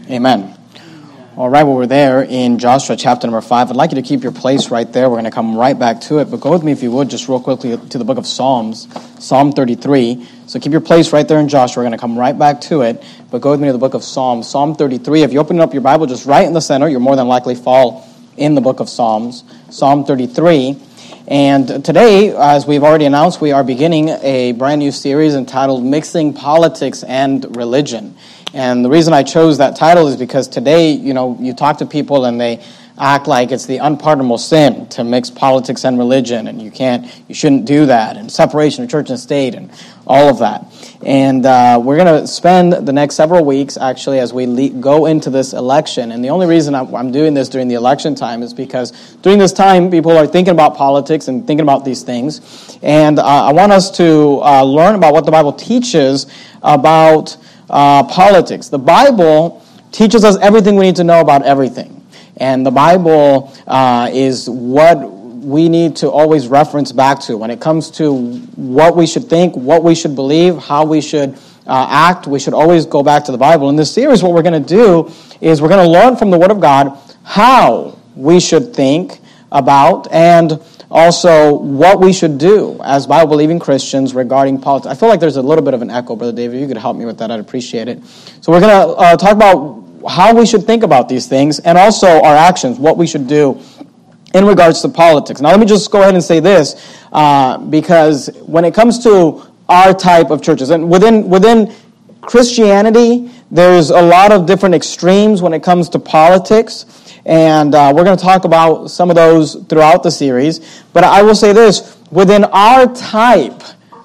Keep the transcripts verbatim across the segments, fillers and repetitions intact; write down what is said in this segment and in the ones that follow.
Amen. All right, well, we're there in Joshua chapter number five. I'd like you to keep your place right there. We're going to come right back to it. But go with me, if you would, just real quickly to the book of Psalms, Psalm thirty-three. So keep your place right there in Joshua. We're going to come right back to it. But go with me to the book of Psalms, Psalm thirty-three. If you open up your Bible just right in the center, you'll more than likely fall in the book of Psalms, Psalm thirty-three. And today, as we've already announced, we are beginning a brand new series entitled Mixing Politics and Religion. And the reason I chose that title is because today, you know, you talk to people and they act like it's the unpardonable sin to mix politics and religion, and you can't, you shouldn't do that, and separation of church and state, and all of that. And uh, we're going to spend the next several weeks, actually, as we le- go into this election. And the only reason I'm, I'm doing this during the election time is because during this time, people are thinking about politics and thinking about these things. And uh, I want us to uh, learn about what the Bible teaches about uh, politics. The Bible teaches us everything we need to know about everything. And the Bible uh, is what we need to always reference back to when it comes to what we should think, what we should believe, how we should uh, act. We should always go back to the Bible. In this series, what we're going to do is we're going to learn from the Word of God how we should think about and also what we should do as Bible-believing Christians regarding politics. I feel like there's a little bit of an echo, Brother David. If you could help me with that, I'd appreciate it. So we're going to uh, talk about how we should think about these things, and also our actions, what we should do in regards to politics. Now, let me just go ahead and say this, uh, because when it comes to our type of churches, and within within Christianity, there's a lot of different extremes when it comes to politics, and uh, we're going to talk about some of those throughout the series. But I will say this, within our type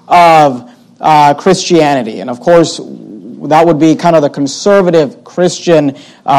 of uh, Christianity, and of course, that would be kind of the conservative Christian,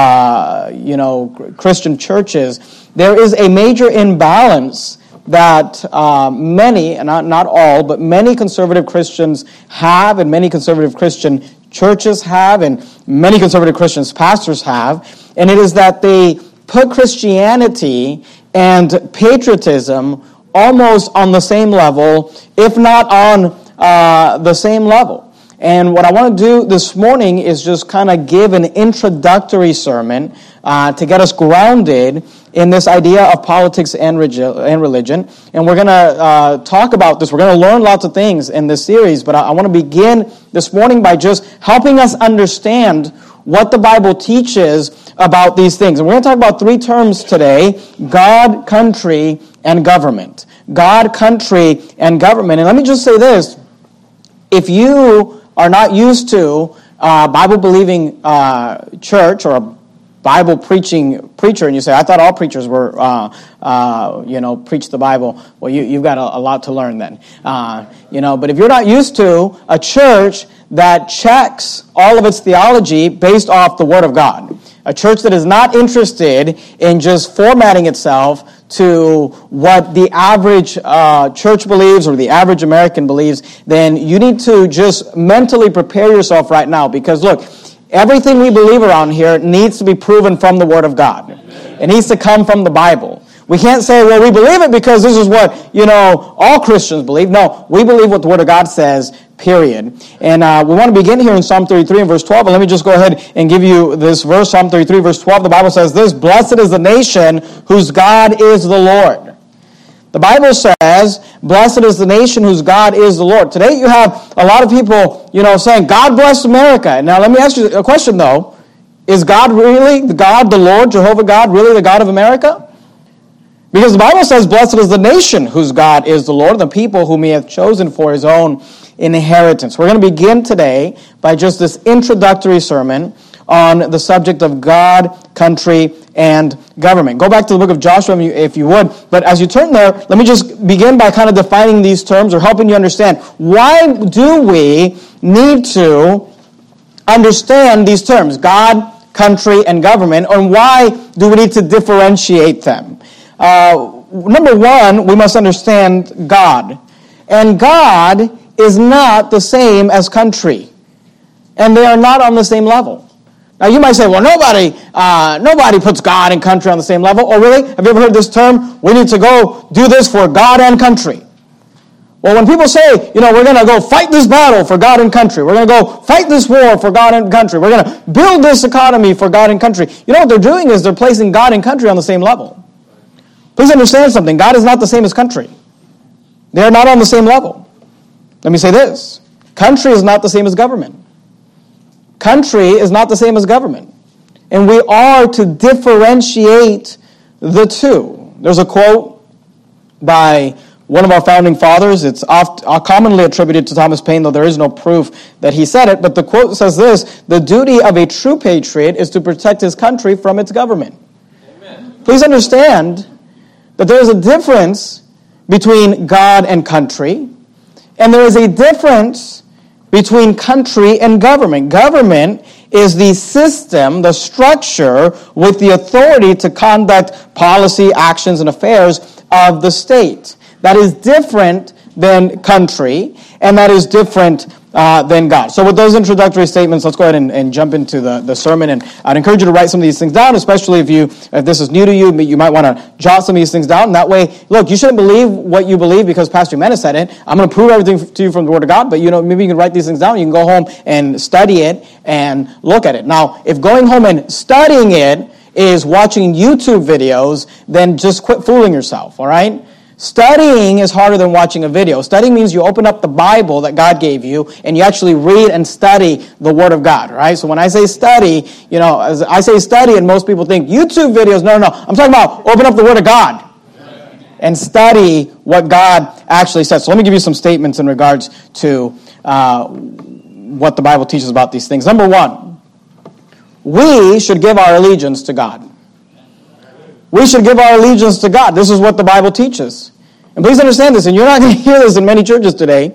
uh, you know, Christian churches. There is a major imbalance that uh, many, and not, not all, but many conservative Christians have, and many conservative Christian churches have, and many conservative Christians pastors have, and it is that they put Christianity and patriotism almost on the same level, if not on uh, the same level. And what I want to do this morning is just kind of give an introductory sermon uh, to get us grounded in this idea of politics and religion. And we're going to uh, talk about this. We're going to learn lots of things in this series, but I, I want to begin this morning by just helping us understand what the Bible teaches about these things. And we're going to talk about three terms today: God, country, and government. God, country, and government. And let me just say this. If you are not used to a Bible-believing uh, church or a Bible-preaching preacher, and you say, I thought all preachers were, uh, uh, you know, preach the Bible. Well, you, you've got a, a lot to learn then. Uh, you know, but if you're not used to a church that checks all of its theology based off the Word of God, a church that is not interested in just formatting itself to what the average uh, church believes or the average American believes, then you need to just mentally prepare yourself right now. Because look, everything we believe around here needs to be proven from the Word of God. It needs to come from the Bible. We can't say, well, we believe it because this is what, you know, all Christians believe. No, we believe what the Word of God says, period. And uh, we want to begin here in Psalm thirty-three and verse twelve. And let me just go ahead and give you this verse, Psalm thirty-three, verse twelve. The Bible says this: Blessed is the nation whose God is the Lord. The Bible says, blessed is the nation whose God is the Lord. Today you have a lot of people, you know, saying, God bless America. Now let me ask you a question, though. Is God really, the God, the Lord, Jehovah God, really the God of America? Because the Bible says, blessed is the nation whose God is the Lord, the people whom He hath chosen for His own inheritance. We're going to begin today by just this introductory sermon on the subject of God, country, and government. Go back to the book of Joshua if you would. But as you turn there, let me just begin by kind of defining these terms or helping you understand. Why do we need to understand these terms, God, country, and government, and why do we need to differentiate them? Uh, number one, we must understand God. And God is not the same as country. And they are not on the same level. Now you might say, well, nobody uh, nobody puts God and country on the same level. Oh, really? Have you ever heard this term? We need to go do this for God and country. Well, when people say, you know, we're going to go fight this battle for God and country, we're going to go fight this war for God and country, we're going to build this economy for God and country, you know what they're doing is they're placing God and country on the same level. Please understand something. God is not the same as country. They are not on the same level. Let me say this. Country is not the same as government. Country is not the same as government. And we are to differentiate the two. There's a quote by one of our founding fathers. It's oft, uh, commonly attributed to Thomas Paine, though there is no proof that he said it. But the quote says this: the duty of a true patriot is to protect his country from its government. Amen. Please understand that there is a difference between God and country, and there is a difference between country and government. Government is the system, the structure, with the authority to conduct policy, actions, and affairs of the state. That is different than country, and that is different uh, than God. So with those introductory statements, let's go ahead and, and jump into the, the sermon. And I'd encourage you to write some of these things down, especially if you if this is new to you. You might want to jot some of these things down. That way, look, you shouldn't believe what you believe because Pastor Jimenez said it. I'm going to prove everything to you from the Word of God, but you know, maybe you can write these things down. You can go home and study it and look at it. Now, if going home and studying it is watching YouTube videos, then just quit fooling yourself, all right? Studying is harder than watching a video. Studying means you open up the Bible that God gave you and you actually read and study the Word of God, right? So when I say study, you know, as I say study and most people think YouTube videos. No, no, no. I'm talking about open up the Word of God and study what God actually says. So let me give you some statements in regards to uh, what the Bible teaches about these things. Number one, we should give our allegiance to God. We should give our allegiance to God. This is what the Bible teaches. And please understand this, and you're not going to hear this in many churches today,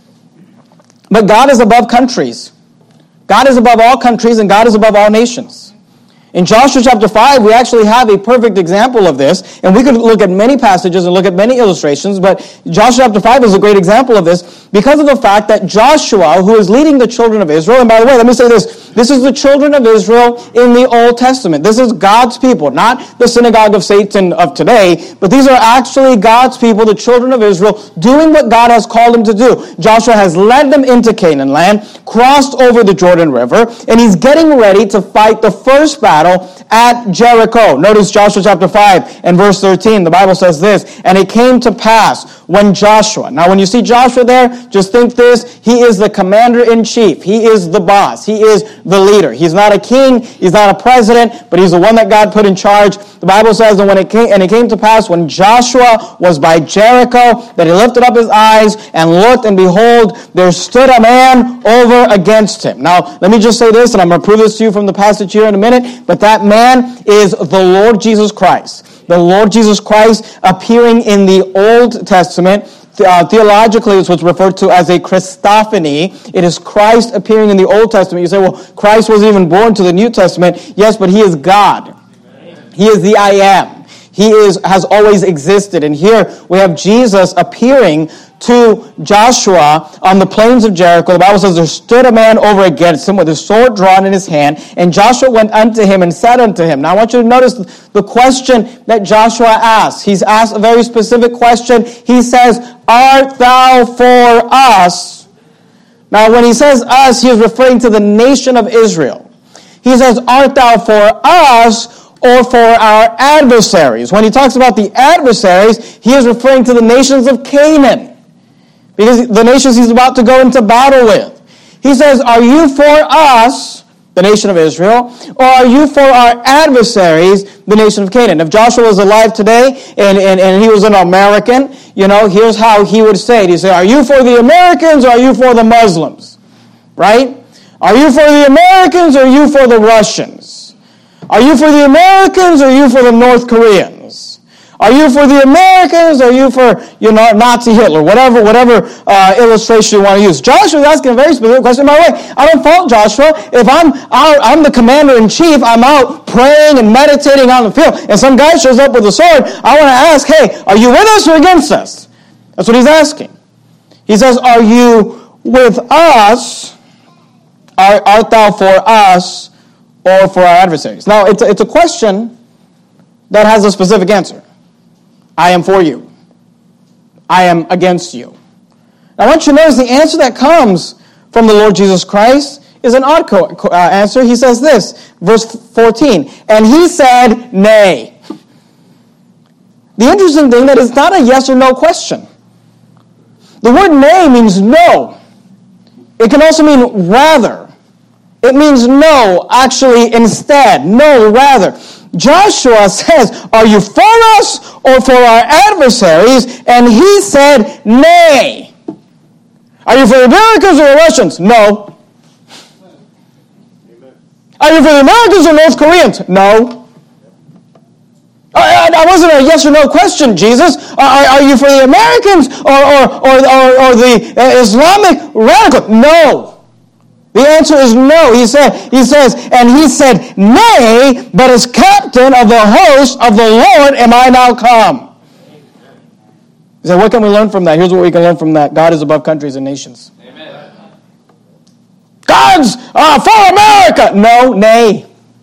but God is above countries. God is above all countries, and God is above all nations. In Joshua chapter five, we actually have a perfect example of this, and we could look at many passages and look at many illustrations, but Joshua chapter five is a great example of this because of the fact that Joshua, who is leading the children of Israel, and by the way, let me say this, this is the children of Israel in the Old Testament. This is God's people, not the synagogue of Satan of today, but these are actually God's people, the children of Israel, doing what God has called them to do. Joshua has led them into Canaan land, crossed over the Jordan River, and he's getting ready to fight the first battle at Jericho. Notice Joshua chapter five and verse thirteen. The Bible says this, and it came to pass when Joshua, now when you see Joshua there, just think this, he is the commander-in-chief. He is the boss. He is the leader. He's not a king, he's not a president, but he's the one that God put in charge. The Bible says, and when it came, and it came to pass when Joshua was by Jericho, that he lifted up his eyes and looked, and behold, there stood a man over against him. Now, let me just say this, and I'm going to prove this to you from the passage here in a minute, but that man is the Lord Jesus Christ. The Lord Jesus Christ appearing in the Old Testament. Uh, theologically, it's what's referred to as a Christophany. It is Christ appearing in the Old Testament. You say, well, Christ wasn't even born to the New Testament. Yes, but he is God. Amen. He is the I am. He is has always existed. And here we have Jesus appearing to Joshua on the plains of Jericho. The Bible says there stood a man over against him with his sword drawn in his hand, and Joshua went unto him and said unto him. Now I want you to notice the question that Joshua asks. He's asked a very specific question. He says, art thou for us? Now when he says us, he is referring to the nation of Israel. He says, art thou for us or for our adversaries? When he talks about the adversaries, he is referring to the nations of Canaan, because the nations he's about to go into battle with. He says, are you for us, the nation of Israel, or are you for our adversaries, the nation of Canaan? If Joshua was alive today and, and, and he was an American, you know, here's how he would say it. He'd say, are you for the Americans or are you for the Muslims? Right? Are you for the Americans or are you for the Russians? Are you for the Americans or are you for the North Koreans? Are you for the Americans or are you for, you know, Nazi Hitler? Whatever whatever uh, illustration you want to use. Joshua is asking a very specific question. By the way, I don't fault Joshua. If I'm out, I'm the commander-in-chief, I'm out praying and meditating on the field, and some guy shows up with a sword, I want to ask, hey, are you with us or against us? That's what he's asking. He says, are you with us? Art, art thou for us or for our adversaries? Now, it's a, it's a question that has a specific answer. I am for you. I am against you. I want you to notice the answer that comes from the Lord Jesus Christ is an odd co- uh, answer. He says this, verse fourteen, and he said, nay. The interesting thing that it's not a yes or no question. The word nay means no. It can also mean rather. It means no, actually, instead. No, rather. Joshua says, are you for us or for our adversaries? And he said, nay. Are you for the Americans or the Russians? No. Are you for the Americans or North Koreans? No. That wasn't a yes or no question, Jesus. Are, are you for the Americans or, or, or, or, or the Islamic radical? No. The answer is no. He said, he says, and he said, nay, but as captain of the host of the Lord am I now come. He said, what can we learn from that? Here's what we can learn from that. God is above countries and nations. Amen. God's uh, for America. No, nay.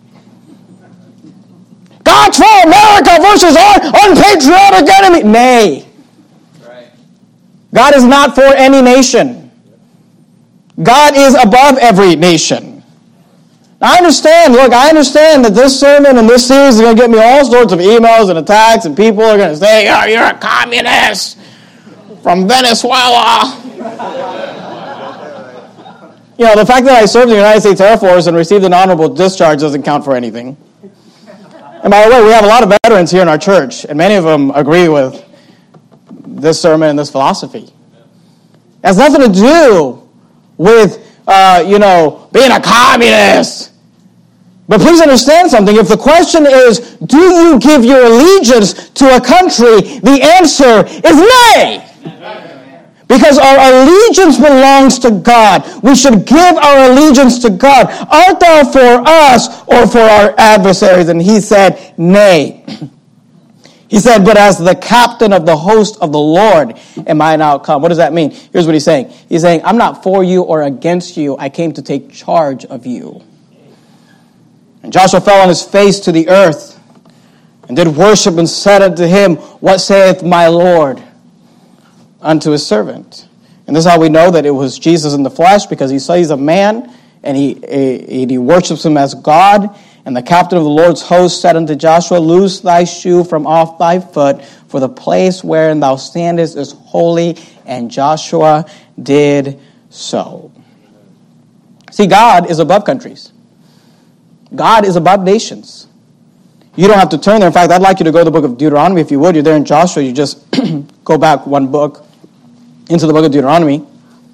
God's for America versus our unpatriotic enemy. Nay. Right. God is not for any nation. God is above every nation. I understand, look, I understand that this sermon and this series is going to get me all sorts of emails and attacks, and people are going to say, oh, you're a communist from Venezuela. You know, the fact that I served in the United States Air Force and received an honorable discharge doesn't count for anything. And by the way, we have a lot of veterans here in our church, and many of them agree with this sermon and this philosophy. It has nothing to do with, uh, you know, being a communist. But please understand something. If the question is, do you give your allegiance to a country, the answer is nay. Because our allegiance belongs to God. We should give our allegiance to God. Art thou for us or for our adversaries? And he said, nay. He said, but as the captain of the host of the Lord am I now come. What does that mean? Here's what he's saying. He's saying, I'm not for you or against you. I came to take charge of you. And Joshua fell on his face to the earth and did worship and said unto him, what saith my Lord unto his servant? And this is how we know that it was Jesus in the flesh, because he says he's a man and he, he, he worships him as God. And the captain of the Lord's host said unto Joshua, loose thy shoe from off thy foot, for the place wherein thou standest is holy. And Joshua did so. See, God is above countries. God is above nations. You don't have to turn there. In fact, I'd like you to go to the book of Deuteronomy, if you would. You're there in Joshua. You just go back one book into the book of Deuteronomy.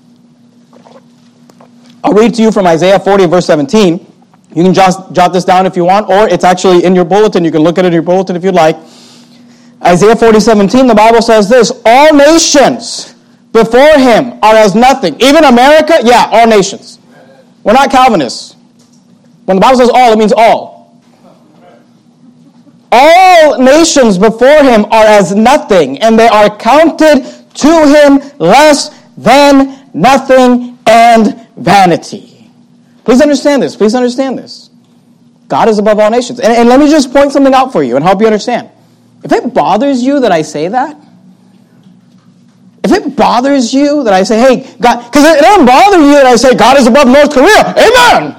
I'll read to you from Isaiah forty, verse seventeen. You can just jot this down if you want, or it's actually in your bulletin. You can look at it in your bulletin if you'd like. Isaiah forty, seventeen, the Bible says this, all nations before him are as nothing. Even America, yeah, all nations. We're not Calvinists. When the Bible says all, it means all. All nations before him are as nothing, and they are counted to him less than nothing and vanity. Please understand this. Please understand this. God is above all nations. And, and let me just point something out for you and help you understand. If it bothers you that I say that, if it bothers you that I say, hey, God, because it doesn't bother you that I say God is above North Korea. Amen.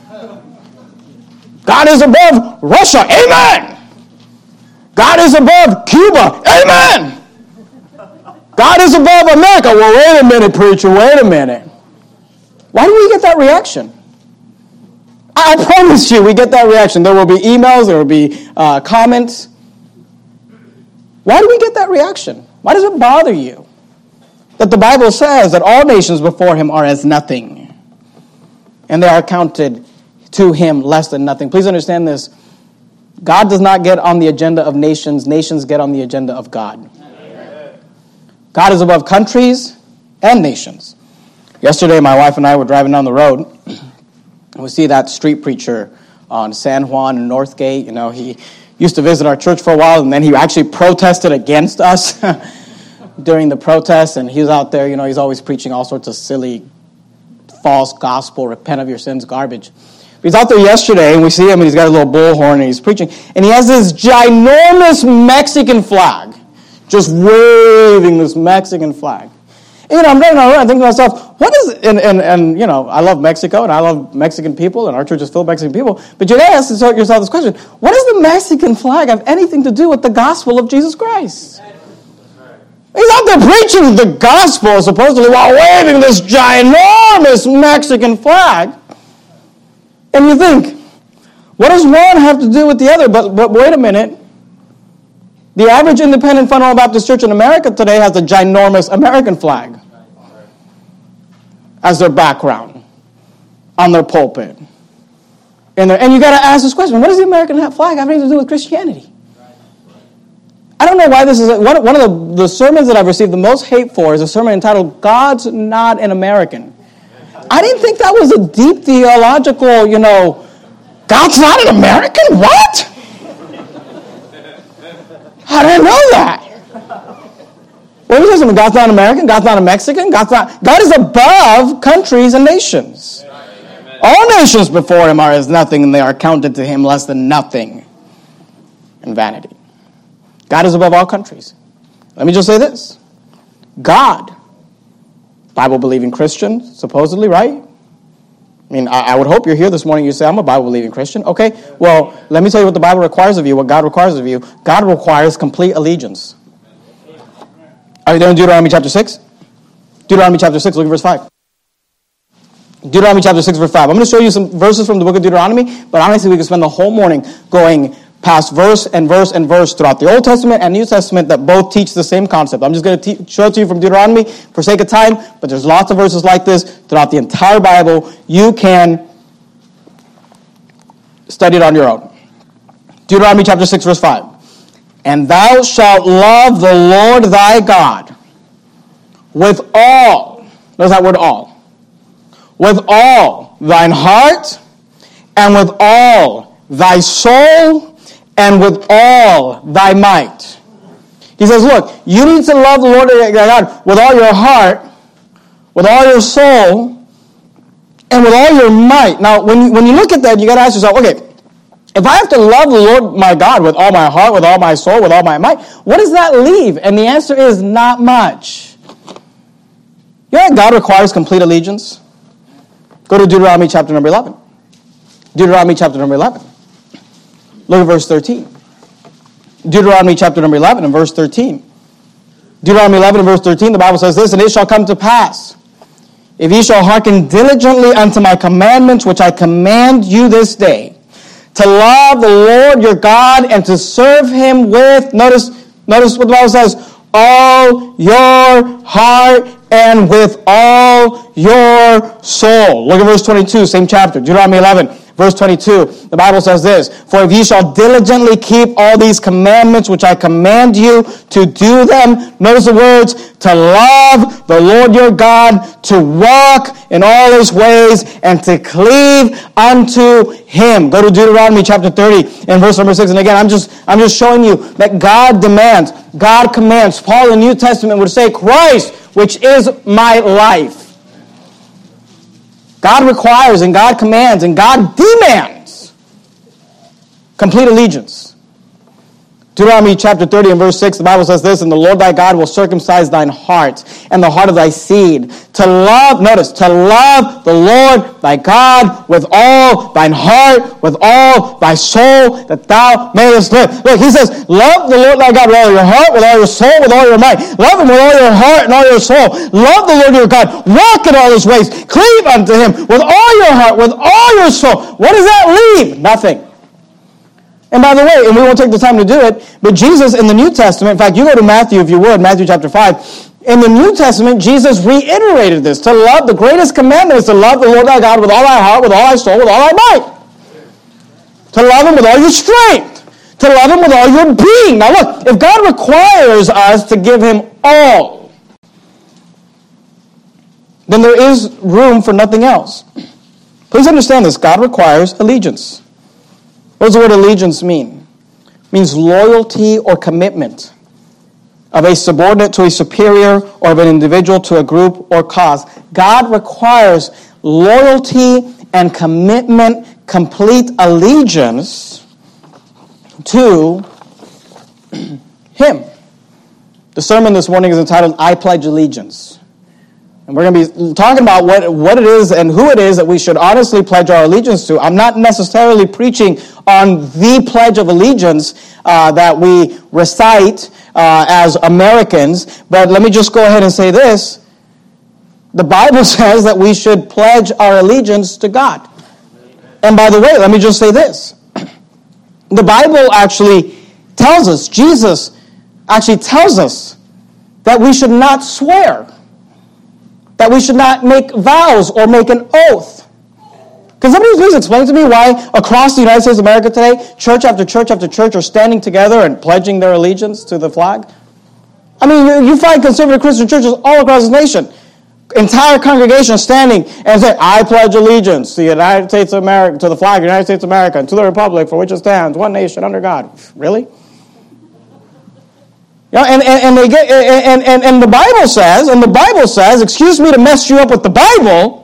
God is above Russia. Amen. God is above Cuba. Amen. God is above America. Well, wait a minute, preacher. Wait a minute. Why do we get that reaction? I promise you we get that reaction. There will be emails. There will be uh, comments. Why do we get that reaction? Why does it bother you that the Bible says that all nations before him are as nothing, and they are counted to him less than nothing? Please understand this. God does not get on the agenda of nations. Nations get on the agenda of God. Amen. God is above countries and nations. Yesterday, my wife and I were driving down the road, and we see that street preacher on San Juan and Northgate. You know, he used to visit our church for a while, and then he actually protested against us during the protest, and he was out there, you know, he's always preaching all sorts of silly, false gospel, repent of your sins garbage. He's out there yesterday, and we see him, and he's got a little bullhorn, and he's preaching. And he has this ginormous Mexican flag, just waving this Mexican flag. You know, I'm driving around, I think to myself, what is, and, and, and, you know, I love Mexico, and I love Mexican people, and our church is filled with Mexican people, but you gotta ask yourself this question, what does the Mexican flag have anything to do with the gospel of Jesus Christ? He's out there preaching the gospel, supposedly, while waving this ginormous Mexican flag. And you think, what does one have to do with the other? But, but wait a minute. The average independent fundamental Baptist church in America today has a ginormous American flag as their background on their pulpit. And, and you got to ask this question, what does the American flag have anything to do with Christianity? I don't know why this is, a, one, one of the, the sermons that I've received the most hate for is a sermon entitled, God's Not an American. I didn't think that was a deep theological, you know, God's not an American? What? I didn't know that. What is this? God's not an American? God's not a Mexican? God's not, God is above countries and nations. Amen. All nations before him are as nothing, and they are counted to him less than nothing in vanity. God is above all countries. Let me just say this. God, Bible-believing Christian, supposedly, right? I mean, I, I would hope you're here this morning, you say, I'm a Bible-believing Christian. Okay, well, let me tell you what the Bible requires of you, what God requires of you. God requires complete allegiance. Are you there in Deuteronomy chapter six? Deuteronomy chapter six, look at verse five. Deuteronomy chapter six, verse five. I'm going to show you some verses from the book of Deuteronomy, but honestly, we could spend the whole morning going past verse and verse and verse throughout the Old Testament and New Testament that both teach the same concept. I'm just going to te- show it to you from Deuteronomy for sake of time, but there's lots of verses like this throughout the entire Bible. You can study it on your own. Deuteronomy chapter six, verse five. And thou shalt love the Lord thy God with all, notice that word all, with all thine heart and with all thy soul and with all thy might. He says, look, you need to love the Lord thy God with all your heart, with all your soul, and with all your might. Now, when you, when you look at that, you got to ask yourself, okay, if I have to love the Lord my God with all my heart, with all my soul, with all my might, what does that leave? And the answer is not much. You know that God requires complete allegiance? Go to Deuteronomy chapter number eleven. Deuteronomy chapter number eleven. Look at verse thirteen. Deuteronomy chapter number eleven and verse thirteen. Deuteronomy eleven and verse thirteen, the Bible says this, and it shall come to pass, if ye shall hearken diligently unto my commandments, which I command you this day, to love the Lord your God and to serve him with, notice, notice what the Bible says, all your heart and with all your soul. Look at verse twenty-two, same chapter, Deuteronomy eleven, verse twenty-two. The Bible says this, for if ye shall diligently keep all these commandments which I command you to do them, notice the words, to love the Lord your God, to walk in all his ways, and to cleave unto him. Go to Deuteronomy chapter thirty and verse number six. And again, I'm just, I'm just showing you that God demands, God commands. Paul in the New Testament would say, Christ, which is my life. God requires and God commands and God demands complete allegiance. Deuteronomy chapter thirty and verse six, the Bible says this, and the Lord thy God will circumcise thine heart and the heart of thy seed, to love, notice, to love the Lord thy God with all thine heart, with all thy soul, that thou mayest live. Look, he says, love the Lord thy God with all your heart, with all your soul, with all your might. Love him with all your heart and all your soul. Love the Lord your God. Walk in all his ways. Cleave unto him with all your heart, with all your soul. What does that leave? Nothing. And by the way, and we won't take the time to do it, but Jesus in the New Testament, in fact, you go to Matthew if you would, Matthew chapter five. In the New Testament, Jesus reiterated this. To love, the greatest commandment is to love the Lord thy God with all thy heart, with all thy soul, with all thy might. To love him with all your strength. To love him with all your being. Now look, if God requires us to give him all, then there is room for nothing else. Please understand this. God requires allegiance. What does the word allegiance mean? It means loyalty or commitment of a subordinate to a superior or of an individual to a group or cause. God requires loyalty and commitment, complete allegiance to him. The sermon this morning is entitled, I Pledge Allegiance. And we're going to be talking about what, what it is and who it is that we should honestly pledge our allegiance to. I'm not necessarily preaching on the Pledge of Allegiance uh, that we recite uh, as Americans, but let me just go ahead and say this. The Bible says that we should pledge our allegiance to God. And by the way, let me just say this. The Bible actually tells us, Jesus actually tells us that we should not swear, that we should not make vows or make an oath. Can somebody please explain to me why across the United States of America today, church after church after church are standing together and pledging their allegiance to the flag? I mean, you, you find conservative Christian churches all across the nation. Entire congregation standing and saying, I pledge allegiance to the United States of America, to the flag of the United States of America, and to the republic for which it stands, one nation under God. Really? You know, and, and, and they get and, and, and the Bible says, and the Bible says, excuse me to mess you up with the Bible,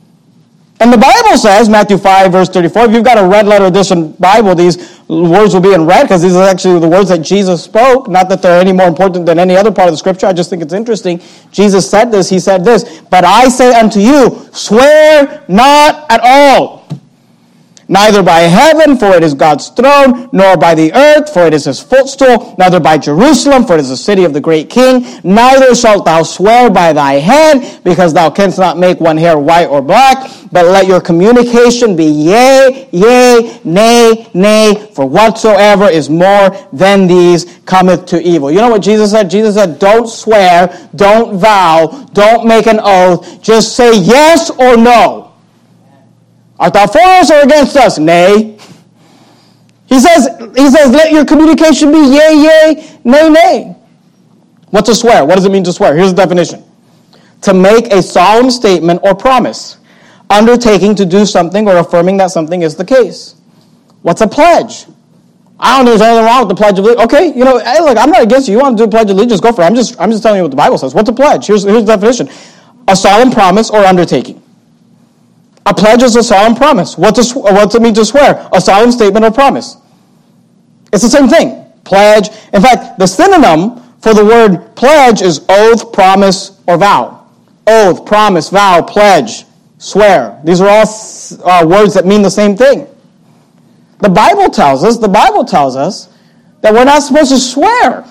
and the Bible says, Matthew five, verse thirty-four, if you've got a red letter edition Bible, these words will be in red, because these are actually the words that Jesus spoke, not that they're any more important than any other part of the Scripture, I just think it's interesting. Jesus said this, he said this, but I say unto you, swear not at all. Neither by heaven, for it is God's throne, nor by the earth, for it is his footstool, neither by Jerusalem, for it is the city of the great king. Neither shalt thou swear by thy head, because thou canst not make one hair white or black, but let your communication be yea, yea, nay, nay, for whatsoever is more than these cometh to evil. You know what Jesus said? Jesus said, don't swear, don't vow, don't make an oath, just say yes or no. Art thou for us or against us? Nay. He says, he says, let your communication be yea, yea, nay, nay. What's a swear? What does it mean to swear? Here's the definition. To make a solemn statement or promise, undertaking to do something or affirming that something is the case. What's a pledge? I don't think there's anything wrong with the Pledge of Allegiance. Okay, you know, hey, look, I'm not against you. You want to do a Pledge of Allegiance, go for it. I'm just, I'm just telling you what the Bible says. What's a pledge? Here's, here's the definition. A solemn promise or undertaking. A pledge is a solemn promise. What does, what does it mean to swear? A solemn statement or promise. It's the same thing. Pledge. In fact, the synonym for the word pledge is oath, promise, or vow. Oath, promise, vow, pledge, swear. These are all uh, words that mean the same thing. The Bible tells us, the Bible tells us that we're not supposed to swear.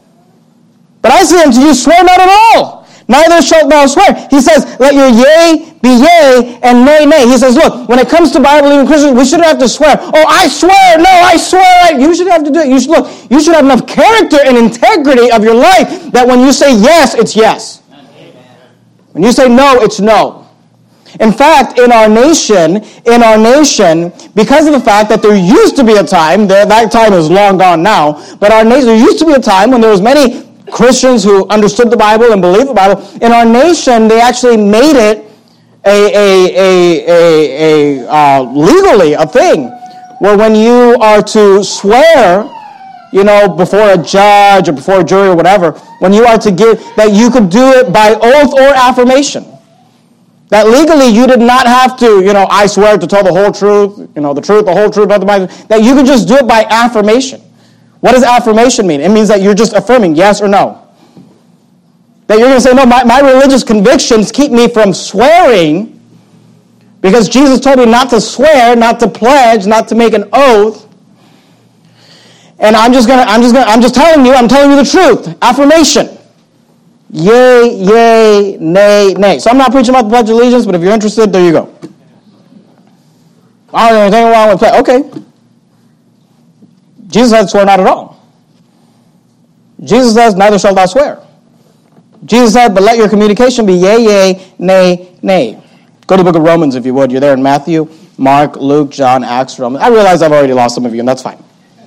But I say unto you, swear not at all. Neither shalt thou swear. He says, let your yea be yea and nay, nay. He says, look, when it comes to Bible-believing Christians, we shouldn't have to swear. Oh, I swear. No, I swear. You should have to do it. You should look. You should have enough character and integrity of your life that when you say yes, it's yes. Amen. When you say no, it's no. In fact, in our nation, in our nation, because of the fact that there used to be a time, that time is long gone now, but our nation, there used to be a time when there was many Christians who understood the Bible and believed the Bible. In our nation, they actually made it a, a, a, a, a uh, legally a thing where when you are to swear, you know, before a judge or before a jury or whatever, when you are to give, that you could do it by oath or affirmation. That legally you did not have to, you know, I swear to tell the whole truth, you know, the truth, the whole truth, nothing but the that you could just do it by affirmation. What does affirmation mean? It means that you're just affirming yes or no. That you're going to say, no, my, my religious convictions keep me from swearing because Jesus told me not to swear, not to pledge, not to make an oath. And I'm just going to, I'm just going to, I'm just telling you, I'm telling you the truth. Affirmation. Yea, yea, nay, nay. So I'm not preaching about the Pledge of Allegiance, but if you're interested, there you go. I don't know anything wrong with pledge. Okay. Jesus said, swear not at all. Jesus says, neither shalt thou swear. Jesus said, but let your communication be yea, yea, nay, nay. Go to the book of Romans, if you would. You're there in Matthew, Mark, Luke, John, Acts, Romans. I realize I've already lost some of you, and that's fine.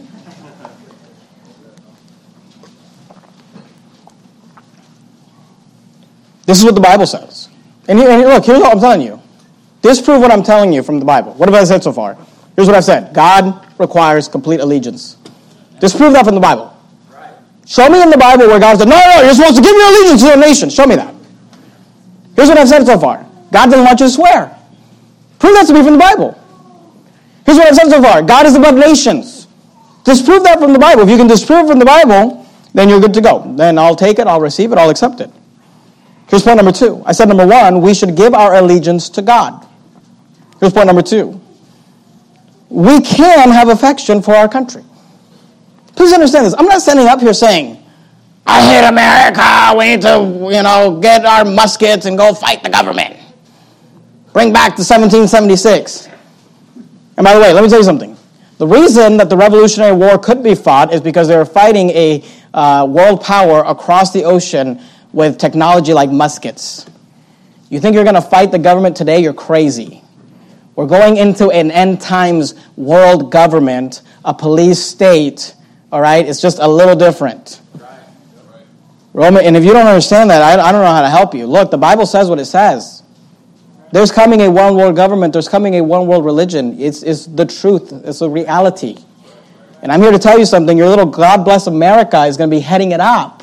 This is what the Bible says. And, here, and look, here's what I'm telling you. Disprove what I'm telling you from the Bible. What have I said so far? Here's what I've said. God requires complete allegiance. Disprove that from the Bible. Right. Show me in the Bible where God said, no, no, you're supposed to give your allegiance to the nation. Show me that. Here's what I've said so far. God doesn't want you to swear. Prove that to me from the Bible. Here's what I've said so far. God is above nations. Disprove that from the Bible. If you can disprove it from the Bible, then you're good to go. Then I'll take it, I'll receive it, I'll accept it. Here's point number two. I said number one, we should give our allegiance to God. Here's point number two. We can have affection for our country. Please understand this. I'm not standing up here saying, I hate America. We need to, you know, get our muskets and go fight the government. Bring back the seventeen seventy-six. And by the way, let me tell you something. The reason that the Revolutionary War could be fought is because they were fighting a uh, world power across the ocean with technology like muskets. You think you're going to fight the government today? You're crazy. We're going into an end times world government, a police state, all right? It's just a little different. Roman, and if you don't understand that, I, I don't know how to help you. Look, the Bible says what it says. There's coming a one world government. There's coming a one world religion. It's, it's the truth. It's a reality. And I'm here to tell you something. Your little God bless America is going to be heading it up.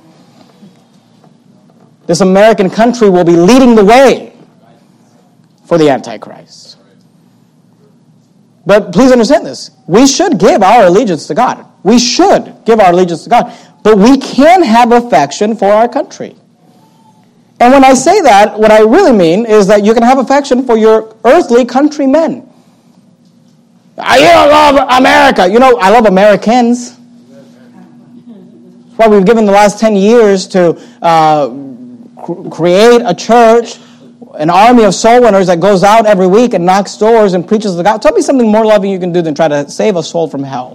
This American country will be leading the way for the Antichrist. But please understand this. We should give our allegiance to God. We should give our allegiance to God. But we can have affection for our country. And when I say that, what I really mean is that you can have affection for your earthly countrymen. I don't love America. You know, I love Americans. That's why we've given the last ten years to uh, cr- create a church, an army of soul winners that goes out every week and knocks doors and preaches the gospel. Tell me something more loving you can do than try to save a soul from hell.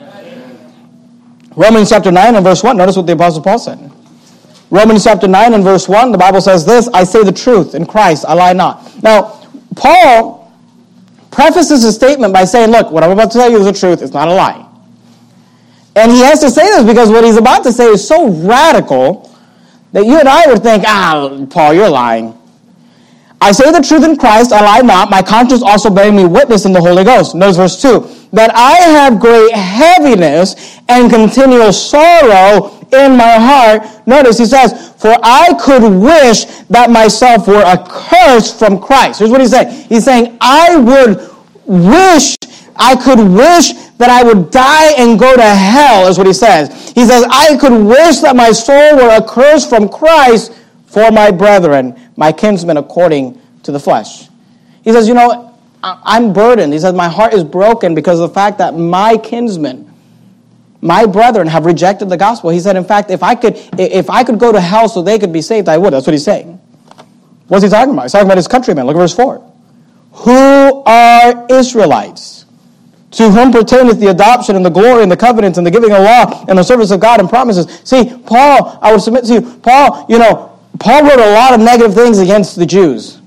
Romans chapter nine and verse one. Notice what the Apostle Paul said. Romans chapter nine and verse one, the Bible says this, I say the truth in Christ, I lie not. Now, Paul prefaces his statement by saying, look, what I'm about to tell you is the truth, it's not a lie. And he has to say this because what he's about to say is so radical that you and I would think, ah, Paul, you're lying. I say the truth in Christ, I lie not, my conscience also bearing me witness in the Holy Ghost. Notice verse two, that I have great heaviness and continual sorrow in my heart. Notice he says, for I could wish that myself were accursed from Christ. Here's what he's saying. He's saying, I would wish, I could wish that I would die and go to hell, is what he says. He says, I could wish that my soul were accursed from Christ for my brethren, my kinsmen according to the flesh. He says, you know, I'm burdened. He says, my heart is broken because of the fact that my kinsmen, my brethren have rejected the gospel. He said, in fact, if I could if I could go to hell so they could be saved, I would. That's what he's saying. What's he talking about? He's talking about his countrymen. Look at verse four. Who are Israelites, to whom pertaineth the adoption and the glory and the covenants and the giving of law and the service of God and promises. See, Paul, I would submit to you, Paul, you know, Paul wrote a lot of negative things against the Jews.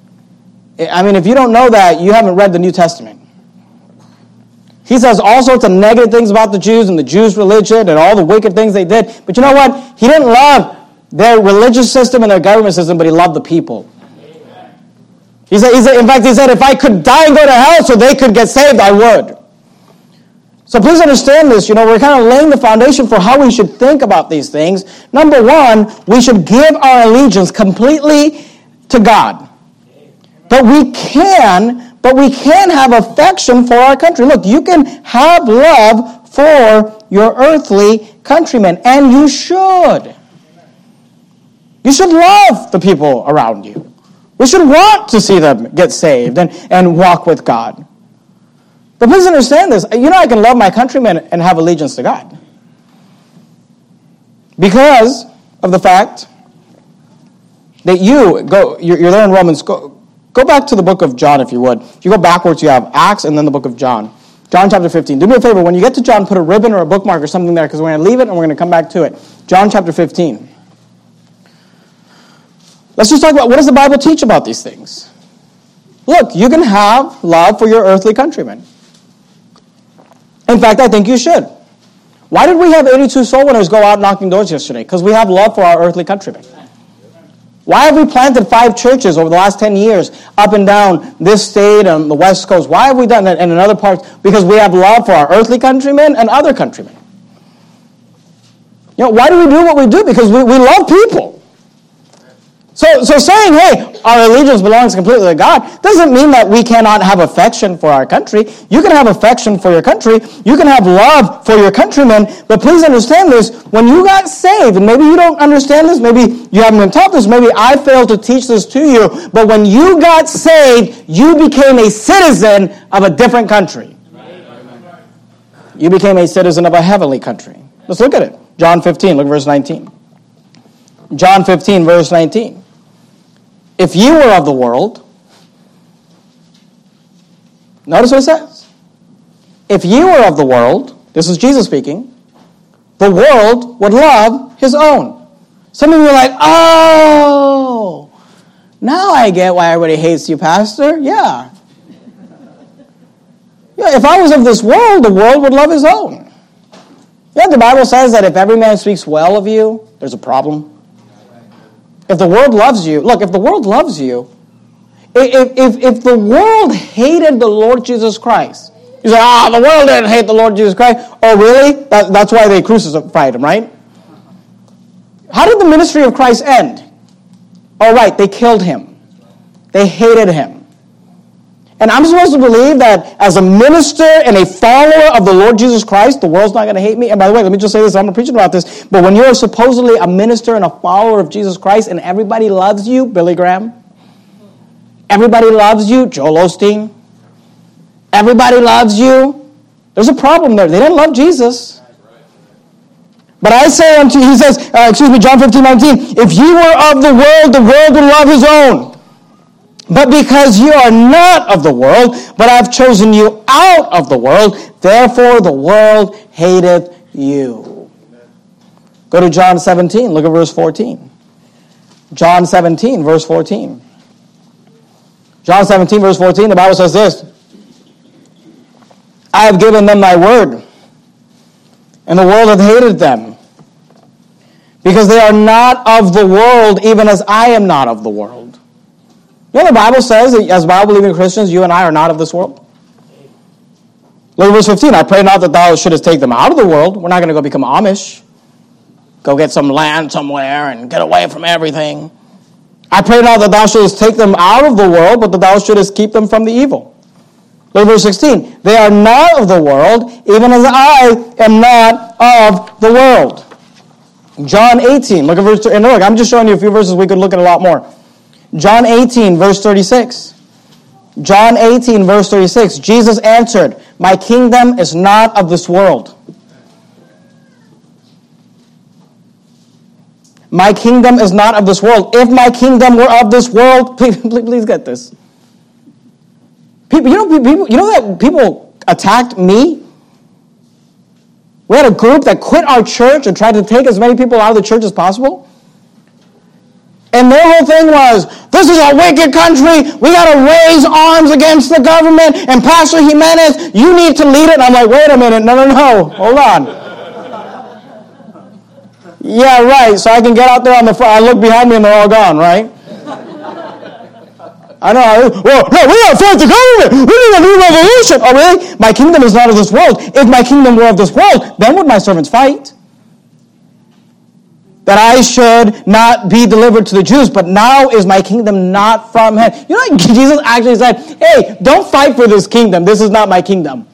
I mean, if you don't know that, you haven't read the New Testament. He says all sorts of negative things about the Jews and the Jews' religion and all the wicked things they did. But you know what? He didn't love their religious system and their government system, but he loved the people. He said, he said, in fact, he said, if I could die and go to hell so they could get saved, I would. So please understand this. You know, we're kind of laying the foundation for how we should think about these things. Number one, we should give our allegiance completely to God. But we can, but we can have affection for our country. Look, you can have love for your earthly countrymen, and you should. You should love the people around you. We should want to see them get saved and, and walk with God. But please understand this. You know I can love my countrymen and have allegiance to God. Because of the fact that you, go, you're, you're there in Romans, go, go back to the book of John if you would. If you go backwards, you have Acts and then the book of John. John chapter fifteen. Do me a favor, when you get to John, put a ribbon or a bookmark or something there because we're going to leave it and we're going to come back to it. John chapter fifteen. Let's just talk about what does the Bible teach about these things. Look, you can have love for your earthly countrymen. In fact, I think you should. Why did we have eighty-two soul winners go out knocking doors yesterday? Because we have love for our earthly countrymen. Why have we planted five churches over the last ten years up and down this state and the West Coast? Why have we done that and in other parts? Because we have love for our earthly countrymen and other countrymen. You know, why do we do what we do? Because we, we love people. So, so saying, hey, our allegiance belongs completely to God doesn't mean that we cannot have affection for our country. You can have affection for your country. You can have love for your countrymen. But please understand this. When you got saved, and maybe you don't understand this, maybe you haven't been taught this, maybe I failed to teach this to you, but when you got saved, you became a citizen of a different country. You became a citizen of a heavenly country. Let's look at it. John fifteen, look at verse nineteen. John fifteen, verse nineteen. If you were of the world, notice what it says. If you were of the world, this is Jesus speaking, the world would love his own. Some of you are like, oh, now I get why everybody hates you, Pastor. Yeah. Yeah, if I was of this world, the world would love his own. Yeah, the Bible says that if every man speaks well of you, there's a problem. If the world loves you, look, if the world loves you, if, if, if the world hated the Lord Jesus Christ, you say, ah, oh, the world didn't hate the Lord Jesus Christ. Oh, really? That, that's why they crucified him, right? How did the ministry of Christ end? Oh, right, they killed him. They hated him. And I'm supposed to believe that as a minister and a follower of the Lord Jesus Christ, the world's not going to hate me. And by the way, let me just say this. I'm not preaching about this. But when you're supposedly a minister and a follower of Jesus Christ and everybody loves you, Billy Graham. Everybody loves you, Joel Osteen. Everybody loves you. There's a problem there. They didn't love Jesus. But I say unto you, he says, uh, excuse me, John fifteen, nineteen, if you were of the world, the world would love his own. But because you are not of the world, but I've chosen you out of the world, therefore the world hateth you. Go to John seventeen, look at verse fourteen. John seventeen, verse fourteen. John seventeen, verse fourteen, the Bible says this. I have given them thy word, and the world hath hated them, because they are not of the world, even as I am not of the world. You know the Bible says that as Bible-believing Christians, you and I are not of this world? Look at verse fifteen. I pray not that thou shouldest take them out of the world. We're not going to go become Amish. Go get some land somewhere and get away from everything. I pray not that thou shouldest take them out of the world, but that thou shouldest keep them from the evil. Look at verse sixteen. They are not of the world, even as I am not of the world. John eighteen. Look at verse, and look, I'm just showing you a few verses. We could look at a lot more. John eighteen, verse thirty-six. John eighteen, verse thirty-six. Jesus answered, my kingdom is not of this world. My kingdom is not of this world. If my kingdom were of this world, please, please, please get this. People, you know, people, you know that people attacked me? We had a group that quit our church and tried to take as many people out of the church as possible. And their whole thing was, this is a wicked country. We got to raise arms against the government. And Pastor Jimenez, you need to lead it. And I'm like, wait a minute. No, no, no. Hold on. Yeah, right. So I can get out there on the front. I look behind me and they're all gone, right? I know. Well, no, we got to fight the government. We need a new revolution. Oh, really? My kingdom is not of this world. If my kingdom were of this world, then would my servants fight? That I should not be delivered to the Jews, but now is my kingdom not from heaven. You know, Jesus actually said, hey, don't fight for this kingdom. This is not my kingdom.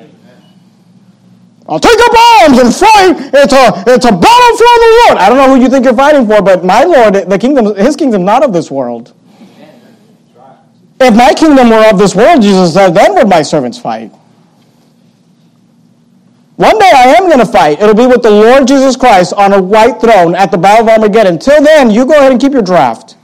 I'll take up arms and fight. It's a, it's a battle for the Lord. I don't know who you think you're fighting for, but my Lord, the kingdom, his kingdom, not of this world. If my kingdom were of this world, Jesus said, then would my servants fight. One day I am going to fight. It'll be with the Lord Jesus Christ on a white throne at the Battle of Armageddon. Till then, you go ahead and keep your draft.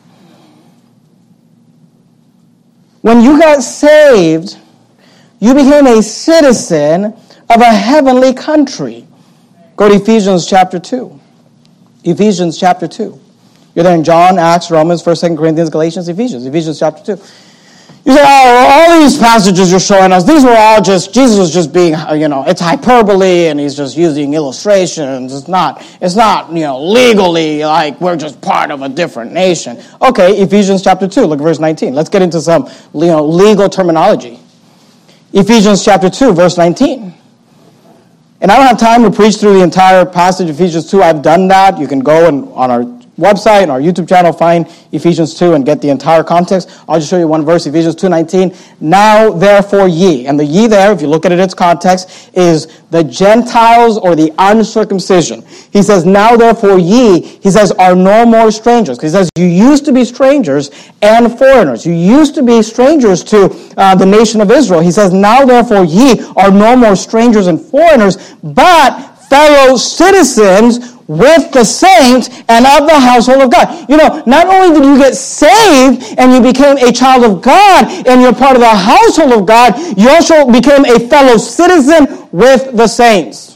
When you got saved, you became a citizen of a heavenly country. Go to Ephesians chapter two. Ephesians chapter two. You're there in John, Acts, Romans, First, Second Corinthians, Galatians, Ephesians. Ephesians chapter two. You say, oh, all these passages you're showing us, these were all just, Jesus was just being, you know, it's hyperbole and he's just using illustrations. It's not, it's not, you know, legally like we're just part of a different nation. Okay, Ephesians chapter two, look at verse nineteen. Let's get into some, you know, legal terminology. Ephesians chapter two, verse nineteen. And I don't have time to preach through the entire passage of Ephesians two. I've done that. You can go and on our website and our YouTube channel, find Ephesians two and get the entire context. I'll just show you one verse, Ephesians two nineteen. Now, therefore, ye. And the ye there, if you look at it, its context, is the Gentiles or the uncircumcision. He says, now, therefore, ye, he says, are no more strangers. He says, you used to be strangers and foreigners. You used to be strangers to uh, the nation of Israel. He says, now, therefore, ye are no more strangers and foreigners, but fellow citizens with the saints and of the household of God. You know, not only did you get saved and you became a child of God and you're part of the household of God, you also became a fellow citizen with the saints.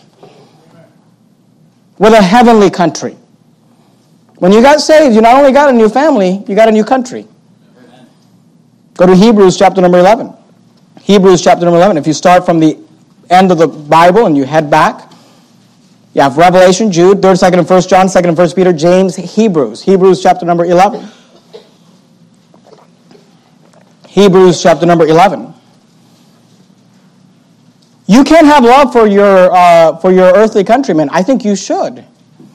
With a heavenly country. When you got saved, you not only got a new family, you got a new country. Go to Hebrews chapter number eleven. Hebrews chapter number eleven. If you start from the end of the Bible and you head back, you have Revelation, Jude, third, second, and first John, second and first Peter, James, Hebrews. Hebrews chapter number eleven. Hebrews chapter number eleven. You can't have love for your uh, for your earthly countrymen. I think you should.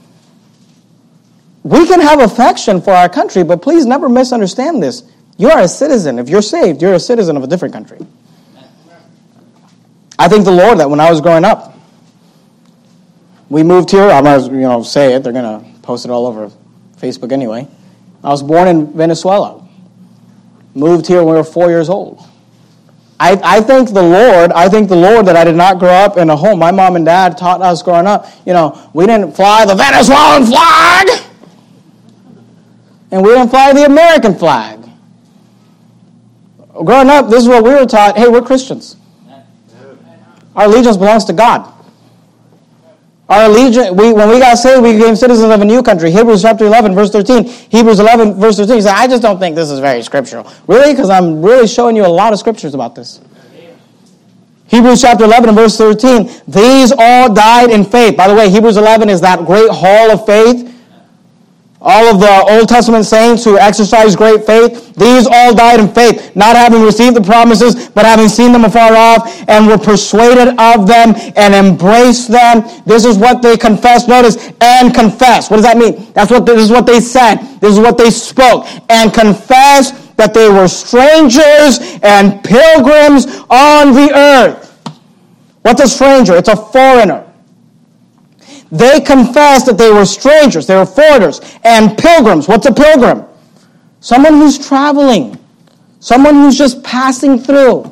We can have affection for our country, but please never misunderstand this. You are a citizen. If you're saved, you're a citizen of a different country. I thank the Lord that when I was growing up, we moved here. I'm going to you know, say it. They're going to post it all over Facebook anyway. I was born in Venezuela. Moved here when we were four years old. I, I thank the Lord. I thank the Lord that I did not grow up in a home. My mom and dad taught us growing up. You know, we didn't fly the Venezuelan flag. And we didn't fly the American flag. Growing up, this is what we were taught. Hey, we're Christians. Our allegiance belongs to God. Our allegiance, we, when we got saved, we became citizens of a new country. Hebrews chapter eleven, verse thirteen. Hebrews eleven, verse thirteen. He said, I just don't think this is very scriptural. Really? Because I'm really showing you a lot of scriptures about this. Hebrews chapter eleven and verse thirteen. These all died in faith. By the way, Hebrews eleven is that great hall of faith. All of the Old Testament saints who exercised great faith, these all died in faith, not having received the promises, but having seen them afar off, and were persuaded of them, and embraced them. This is what they confessed. Notice, and confessed. What does that mean? That's what this is what they said. This is what they spoke. And confessed that they were strangers and pilgrims on the earth. What's a stranger? It's a foreigner. They confessed that they were strangers, they were foreigners, and pilgrims. What's a pilgrim? Someone who's traveling. Someone who's just passing through.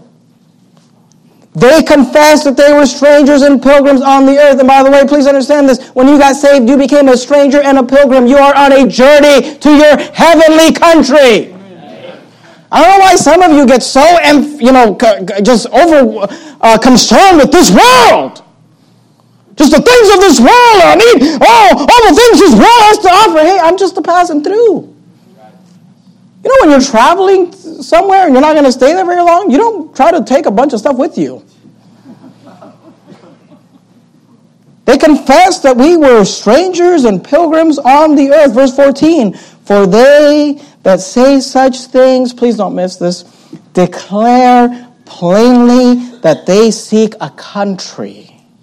They confessed that they were strangers and pilgrims on the earth. And by the way, please understand this. When you got saved, you became a stranger and a pilgrim. You are on a journey to your heavenly country. I don't know why some of you get so, you know, just over uh, concerned with this world. Just the things of this world. I need all, all the things this world has to offer. Hey, I'm just a passing through. You know when you're traveling somewhere and you're not going to stay there very long, you don't try to take a bunch of stuff with you. They confessed that we were strangers and pilgrims on the earth. Verse fourteen, for they that say such things, please don't miss this, declare plainly that they seek a country.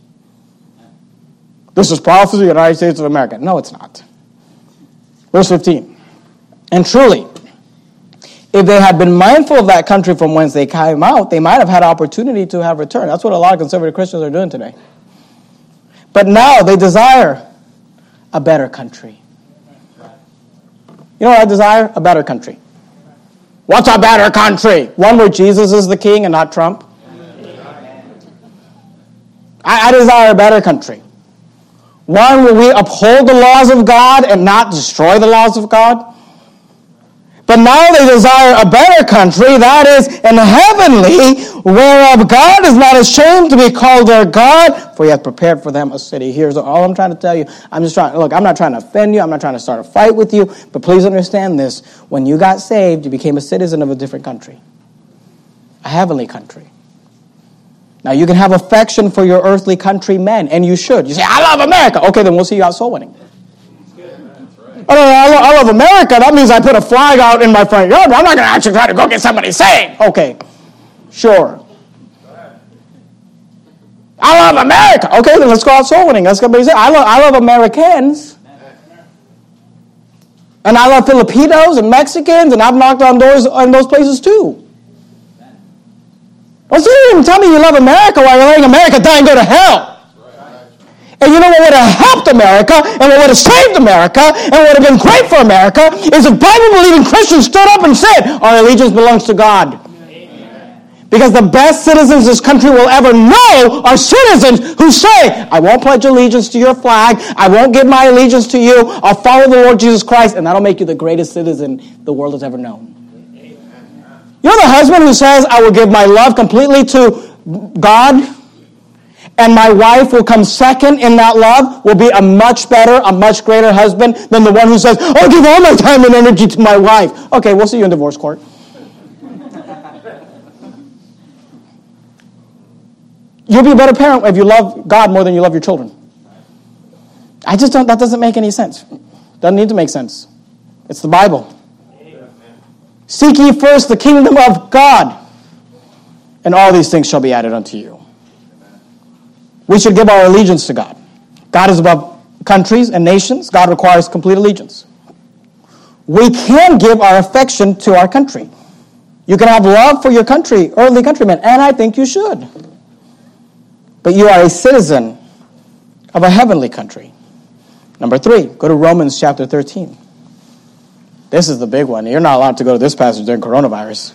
This is prophecy of the United States of America. No, it's not. Verse fifteen. And truly, if they had been mindful of that country from whence they came out, they might have had opportunity to have returned. That's what a lot of conservative Christians are doing today. But now they desire a better country. You know what I desire? A better country. What's a better country? One where Jesus is the king and not Trump. I, I desire a better country. One where we uphold the laws of God and not destroy the laws of God. But now they desire a better country, that is, an heavenly, whereof God is not ashamed to be called their God, for he hath prepared for them a city. Here's all I'm trying to tell you. I'm just trying, look, I'm not trying to offend you. I'm not trying to start a fight with you. But please understand this. When you got saved, you became a citizen of a different country. A heavenly country. Now, you can have affection for your earthly countrymen, and you should. You say, I love America. Okay, then we'll see you out soul winning. Oh, no, no, I, love, I love America. That means I put a flag out in my front yard, but I'm not going to actually try to go get somebody saved. Okay, sure. I love America. Okay, then let's go out soul winning. That's what somebody say. I love, I love Americans. And I love Filipinos and Mexicans, and I've knocked on doors in those places too. Well, so you didn't tell me you love America while you're letting America die and go to hell. And you know what would have helped America, and what would have saved America, and what would have been great for America, is if Bible-believing Christians stood up and said, our allegiance belongs to God. Amen. Because the best citizens this country will ever know are citizens who say, I won't pledge allegiance to your flag, I won't give my allegiance to you, I'll follow the Lord Jesus Christ, and that'll make you the greatest citizen the world has ever known. Amen. You know the husband who says, I will give my love completely to God, and my wife will come second in that love, will be a much better, a much greater husband than the one who says, I'll give all my time and energy to my wife. Okay, we'll see you in divorce court. You'll be a better parent if you love God more than you love your children. I just don't, that doesn't make any sense. Doesn't need to make sense. It's the Bible. Amen. Seek ye first the kingdom of God, and all these things shall be added unto you. We should give our allegiance to God. God is above countries and nations. God requires complete allegiance. We can give our affection to our country. You can have love for your country, earthly countrymen, and I think you should. But you are a citizen of a heavenly country. Number three, go to Romans chapter thirteen. This is the big one. You're not allowed to go to this passage during coronavirus.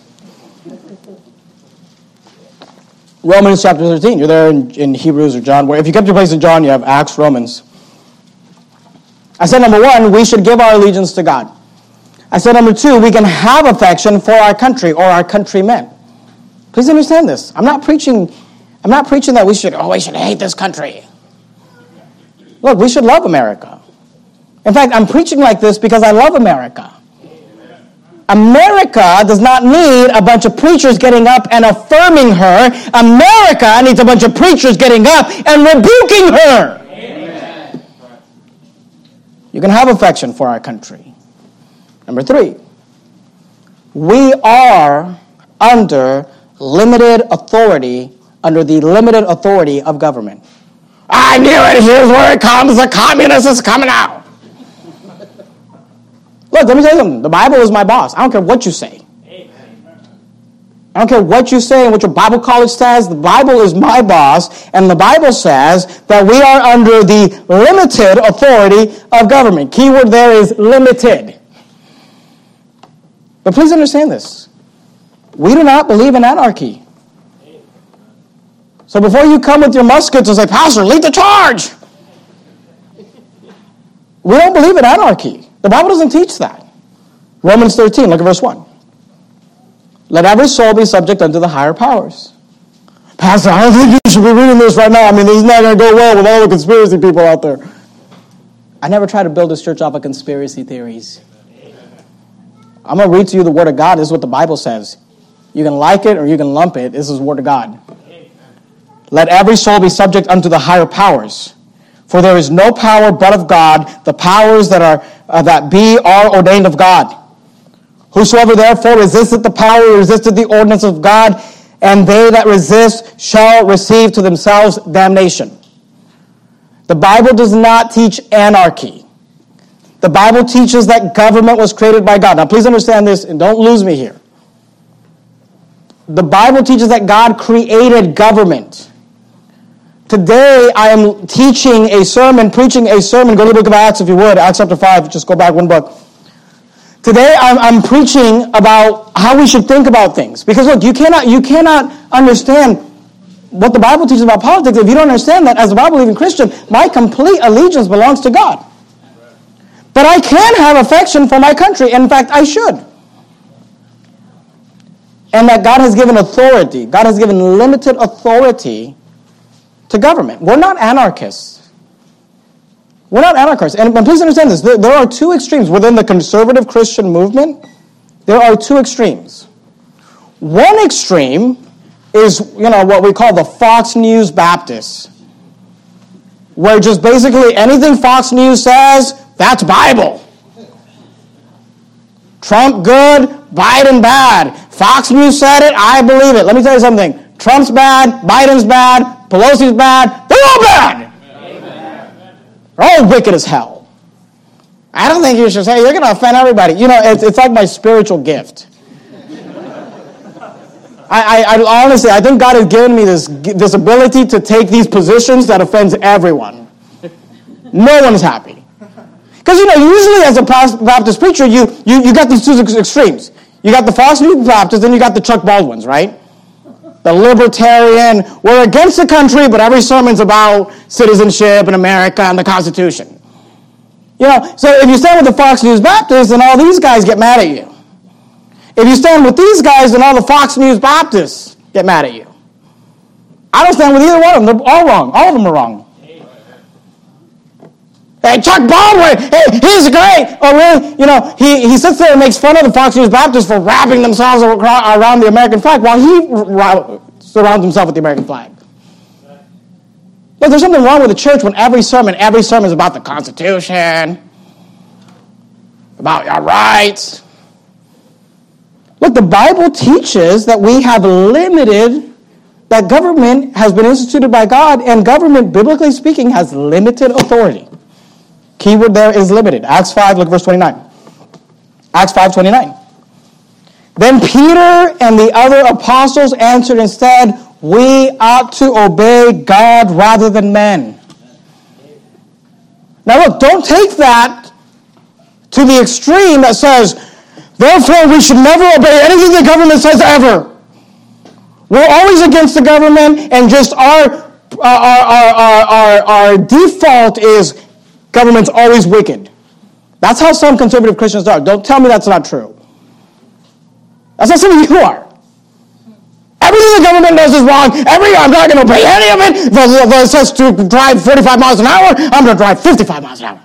Romans chapter thirteen. You're there in, in Hebrews or John. Where if you kept your place in John, you have Acts, Romans. I said, number one, we should give our allegiance to God. I said, number two, we can have affection for our country or our countrymen. Please understand this. I'm not preaching, I'm not preaching that we should, oh, we should hate this country. Look, we should love America. In fact, I'm preaching like this because I love America. America does not need a bunch of preachers getting up and affirming her. America needs a bunch of preachers getting up and rebuking her. Amen. You can have affection for our country. Number three, we are under limited authority, under the limited authority of government. I knew it. Here's where it comes. The communist is coming out. Look, let me tell you something. The Bible is my boss. I don't care what you say. I don't care what you say and what your Bible college says. The Bible is my boss, and the Bible says that we are under the limited authority of government. Keyword there is limited. But please understand this. We do not believe in anarchy. So before you come with your muskets and say, Pastor, lead the charge. We don't believe in anarchy. The Bible doesn't teach that. Romans thirteen, look at verse one. Let every soul be subject unto the higher powers. Pastor, I don't think you should be reading this right now. I mean, this is not going to go well with all the conspiracy people out there. I never try to build this church off of conspiracy theories. I'm going to read to you the Word of God. This is what the Bible says. You can like it or you can lump it. This is the Word of God. Let every soul be subject unto the higher powers. For there is no power but of God. The powers that are uh, that be are ordained of God. Whosoever therefore resisteth the power resisteth the ordinance of God, and they that resist shall receive to themselves damnation. The Bible does not teach anarchy. The Bible teaches that government was created by God. Now please understand this and don't lose me here. The Bible teaches that God created government. Today, I am teaching a sermon, preaching a sermon. Go to the book of Acts, if you would. Acts chapter five. Just go back one book. Today, I'm, I'm preaching about how we should think about things. Because look, you cannot, you cannot understand what the Bible teaches about politics if you don't understand that as a Bible-believing Christian, my complete allegiance belongs to God. But I can have affection for my country. In fact, I should. And that God has given authority. God has given limited authority to government. We're not anarchists. We're not anarchists. And, and please understand this. There, there are two extremes within the conservative Christian movement. There are two extremes. One extreme is, you know, what we call the Fox News Baptists, where just basically anything Fox News says, that's Bible. Trump good, Biden bad. Fox News said it, I believe it. Let me tell you something. Trump's bad, Biden's bad, Pelosi's bad, they're all bad. Amen. They're all wicked as hell. I don't think you should say, you're going to offend everybody. You know, it's, it's like my spiritual gift. I, I, I honestly, I think God has given me this, this ability to take these positions that offends everyone. No one's happy. Because, you know, usually as a Baptist preacher, you, you, you got these two extremes. You got the Fox News Baptists, then you got the Chuck Baldwins, right? The libertarian, we're against the country, but every sermon's about citizenship in America and the Constitution. You know, so if you stand with the Fox News Baptists, then all these guys get mad at you. If you stand with these guys, then all the Fox News Baptists get mad at you. I don't stand with either one of them. They're all wrong. All of them are wrong. Hey, Chuck Baldwin, hey, he's great. Oh, really? You know, he, he sits there and makes fun of the Fox News Baptists for wrapping themselves around the American flag while he surrounds himself with the American flag. But there's something wrong with the church when every sermon, every sermon is about the Constitution, about our rights. Look, the Bible teaches that we have limited, that government has been instituted by God, and government, biblically speaking, has limited authority. Keyword there is limited. Acts five, look at verse twenty-nine. Acts five twenty-nine. Then Peter and the other apostles answered and said, we ought to obey God rather than men. Now look, don't take that to the extreme that says, therefore, we should never obey anything the government says ever. We're always against the government, and just our, our, our, our, our, our default is government's always wicked. That's how some conservative Christians are. Don't tell me that's not true. That's how some of you are. Everything the government does is wrong. Every, I'm not going to obey any of it. If it says to drive forty-five miles an hour, I'm going to drive fifty-five miles an hour.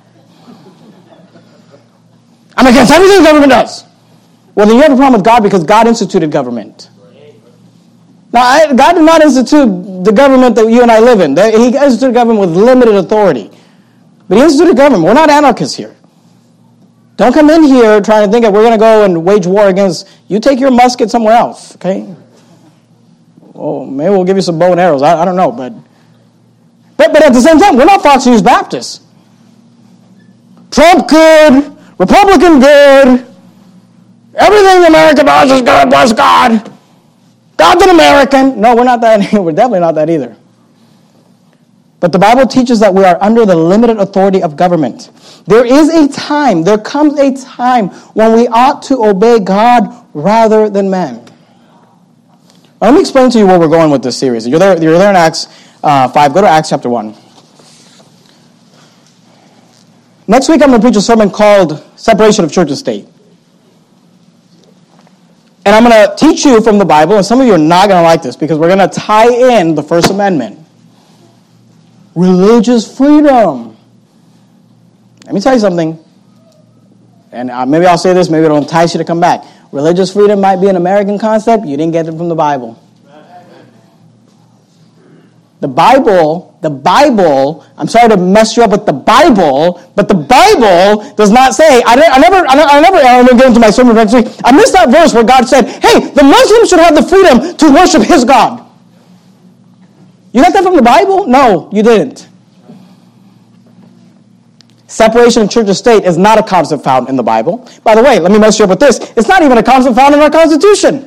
I'm against everything the government does. Well, then you have a problem with God because God instituted government. Now, I, God did not institute the government that you and I live in. He instituted government with limited authority. But he instituted government. We're not anarchists here. Don't come in here trying to think that we're going to go and wage war against... You take your musket somewhere else, okay? Oh, maybe we'll give you some bow and arrows. I, I don't know, but, but... But at the same time, we're not Fox News Baptists. Trump good, Republican good... Everything America does is good, bless God. God's an American. No, we're not that. We're definitely not that either. But the Bible teaches that we are under the limited authority of government. There is a time, there comes a time when we ought to obey God rather than men. Now, let me explain to you where we're going with this series. You're there, you're there in Acts uh, five. Go to Acts chapter one. Next week I'm going to preach a sermon called Separation of Church and State. And I'm going to teach you from the Bible, and some of you are not going to like this, because we're going to tie in the First Amendment. Religious freedom. Let me tell you something, and uh, maybe I'll say this, maybe it'll entice you to come back. Religious freedom might be an American concept. You didn't get it from the Bible. The Bible, the Bible, I'm sorry to mess you up with the Bible, but the Bible does not say, I, I never, I never, I never, I'm going to get into my sermon next week. I missed that verse where God said, hey, the Muslims should have the freedom to worship his God. You got that from the Bible? No, you didn't. Separation of church and state is not a concept found in the Bible. By the way, let me mess you up with this. It's not even a concept found in our Constitution.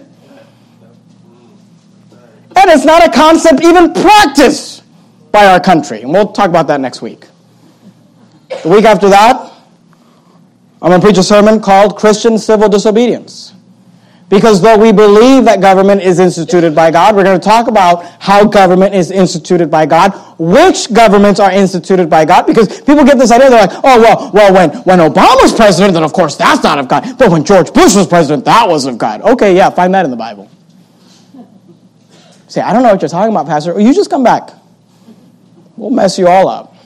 And it's not a concept even practiced by our country. And we'll talk about that next week. The week after that, I'm going to preach a sermon called Christian Civil Disobedience. Because though we believe that government is instituted by God, we're going to talk about how government is instituted by God, which governments are instituted by God, because people get this idea, they're like, oh, well, well, when, when Obama's president, then of course that's not of God. But when George Bush was president, that was of God. Okay, yeah, find that in the Bible. Say, I don't know what you're talking about, Pastor. Or you just come back. We'll mess you all up.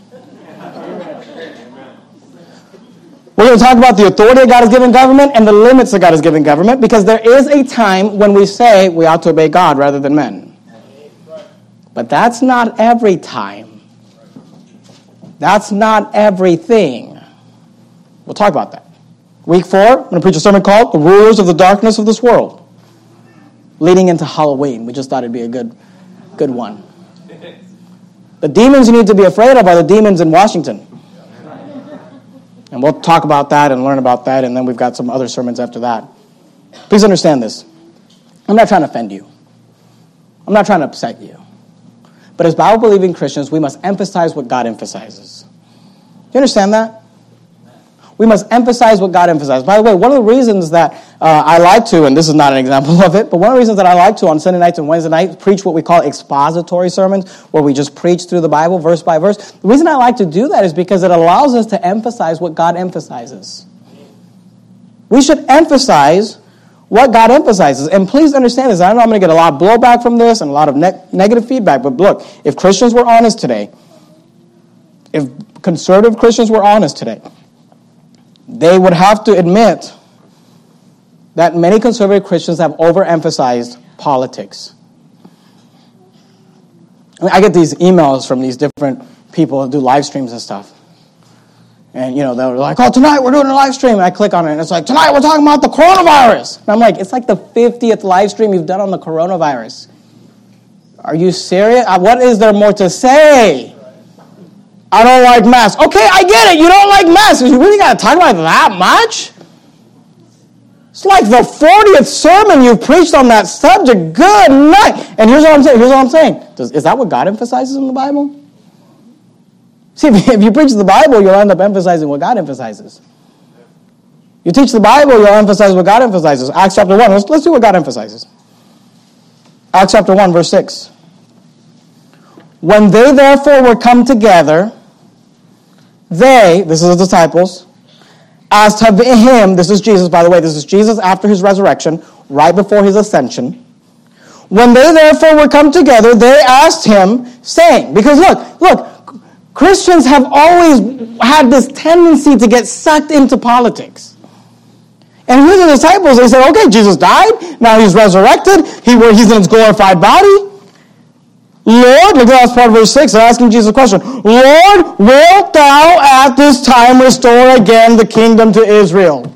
We're going to talk about the authority God has given government and the limits that God has given government, because there is a time when we say we ought to obey God rather than men. But that's not every time. That's not everything. We'll talk about that. Week four, I'm going to preach a sermon called The Rulers of the Darkness of This World, leading into Halloween. We just thought it'd be a good, good one. The demons you need to be afraid of are the demons in Washington. And we'll talk about that and learn about that, and then we've got some other sermons after that. Please understand this. I'm not trying to offend you. I'm not trying to upset you. But as Bible-believing Christians, we must emphasize what God emphasizes. Do you understand that? We must emphasize what God emphasizes. By the way, one of the reasons that uh, I like to, and this is not an example of it, but one of the reasons that I like to on Sunday nights and Wednesday nights preach what we call expository sermons, where we just preach through the Bible verse by verse. The reason I like to do that is because it allows us to emphasize what God emphasizes. We should emphasize what God emphasizes. And please understand this. I know I'm going to get a lot of blowback from this and a lot of ne- negative feedback, but look, if Christians were honest today, if conservative Christians were honest today, they would have to admit that many conservative Christians have overemphasized politics. I mean, I get these emails from these different people who do live streams and stuff. And, you know, they're like, oh, tonight we're doing a live stream. And I click on it, and it's like, tonight we're talking about the coronavirus. And I'm like, it's like the fiftieth live stream you've done on the coronavirus. Are you serious? What is there more to say? I don't like masks. Okay, I get it. You don't like masks. You really got to talk about it that much? It's like the fortieth sermon you've preached on that subject. Good night. And here's what I'm saying. Here's what I'm saying. Does, is that what God emphasizes in the Bible? See, if, if you preach the Bible, you'll end up emphasizing what God emphasizes. You teach the Bible, you'll emphasize what God emphasizes. Acts chapter one. Let's, let's see what God emphasizes. Acts chapter one, verse six. When they therefore were come together, they, this is the disciples, asked him, this is Jesus, by the way, this is Jesus after his resurrection, right before his ascension. When they therefore were come together, they asked him, saying, because look, look, Christians have always had this tendency to get sucked into politics. And here's the disciples, they said, okay, Jesus died, now he's resurrected, he, he's in his glorified body. Lord, look at that last part of verse six, they're asking Jesus a question. Lord, wilt thou at this time restore again the kingdom to Israel?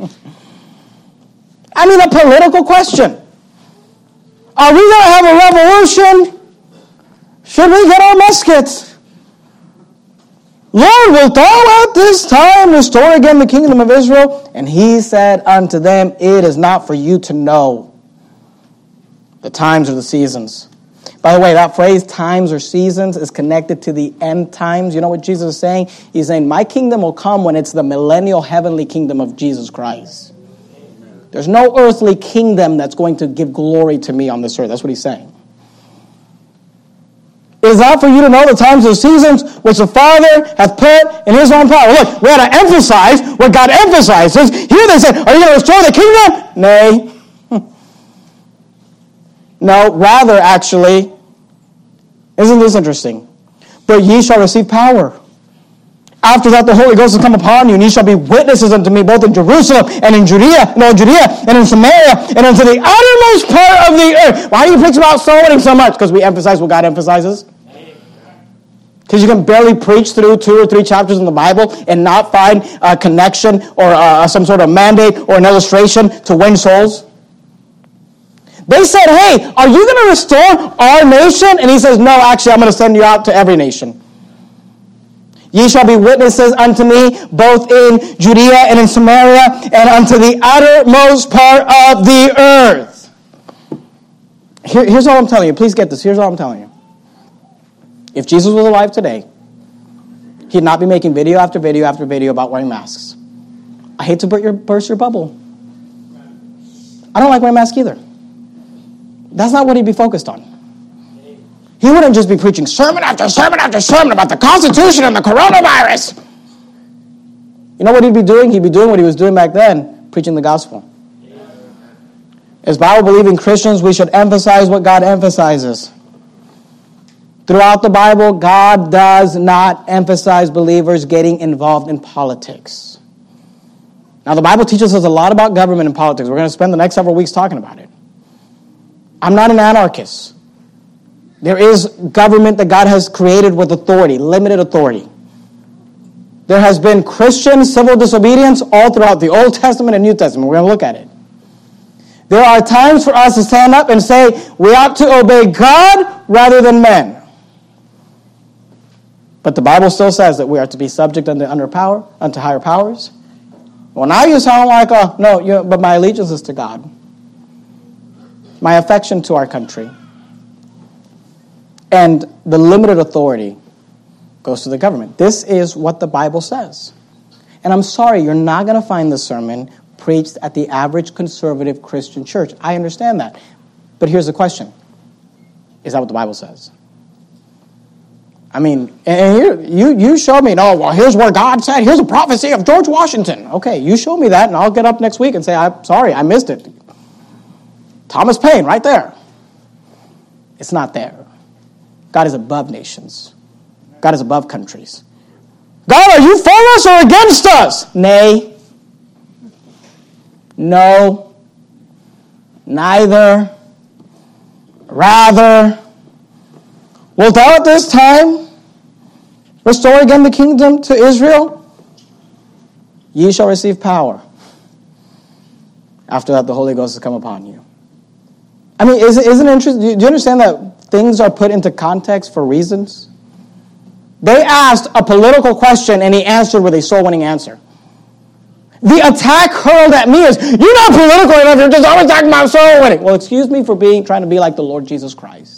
I mean, a political question. Are we going to have a revolution? Should we get our muskets? Lord, wilt thou at this time restore again the kingdom of Israel? And he said unto them, it is not for you to know the times or the seasons. By the way, that phrase, times or seasons, is connected to the end times. You know what Jesus is saying? He's saying, my kingdom will come when it's the millennial heavenly kingdom of Jesus Christ. Amen. There's no earthly kingdom that's going to give glory to me on this earth. That's what he's saying. It is not for you to know the times or seasons which the Father hath put in his own power. Look, we had to emphasize what God emphasizes. Here they said, are you going to restore the kingdom? Nay. No, rather, actually, isn't this interesting? But ye shall receive power. After that, the Holy Ghost will come upon you, and ye shall be witnesses unto me both in Jerusalem and in Judea, no, Judea and in Samaria, and unto the uttermost part of the earth. Why do you preach about soul winning so much? Because we emphasize what God emphasizes. Because you can barely preach through two or three chapters in the Bible and not find a connection or uh, some sort of mandate or an illustration to win souls. They said, hey, are you going to restore our nation? And he says, no, actually, I'm going to send you out to every nation. Ye shall be witnesses unto me, both in Judea and in Samaria, and unto the uttermost part of the earth. Here, here's all I'm telling you. Please get this. Here's all I'm telling you. If Jesus was alive today, he'd not be making video after video after video about wearing masks. I hate to burst your, burst your bubble. I don't like wearing masks either. That's not what he'd be focused on. He wouldn't just be preaching sermon after sermon after sermon about the Constitution and the coronavirus. You know what he'd be doing? He'd be doing what he was doing back then, preaching the gospel. As Bible-believing Christians, we should emphasize what God emphasizes. Throughout the Bible, God does not emphasize believers getting involved in politics. Now, the Bible teaches us a lot about government and politics. We're going to spend the next several weeks talking about it. I'm not an anarchist. There is government that God has created with authority, limited authority. There has been Christian civil disobedience all throughout the Old Testament and New Testament. We're going to look at it. There are times for us to stand up and say we ought to obey God rather than men. But the Bible still says that we are to be subject unto under power, unto higher powers. Well, now you sound like a, no, you, but my allegiance is to God. My affection to our country. And the limited authority goes to the government. This is what the Bible says. And I'm sorry, you're not going to find this sermon preached at the average conservative Christian church. I understand that. But here's the question. Is that what the Bible says? I mean, and here, you, you show me, no, well, here's where God said, here's a prophecy of George Washington. Okay, you show me that, and I'll get up next week and say, I'm sorry, I missed it. Thomas Paine, right there. It's not there. God is above nations. God is above countries. God, are you for us or against us? Nay. No. Neither. Rather. Wilt thou at this time restore again the kingdom to Israel? Ye shall receive power. After that, the Holy Ghost has come upon you. I mean, isn't it interesting? Do you understand that things are put into context for reasons? They asked a political question and he answered with a soul-winning answer. The attack hurled at me is, you're not political enough, you're just always talking about soul-winning. Well, excuse me for being trying to be like the Lord Jesus Christ.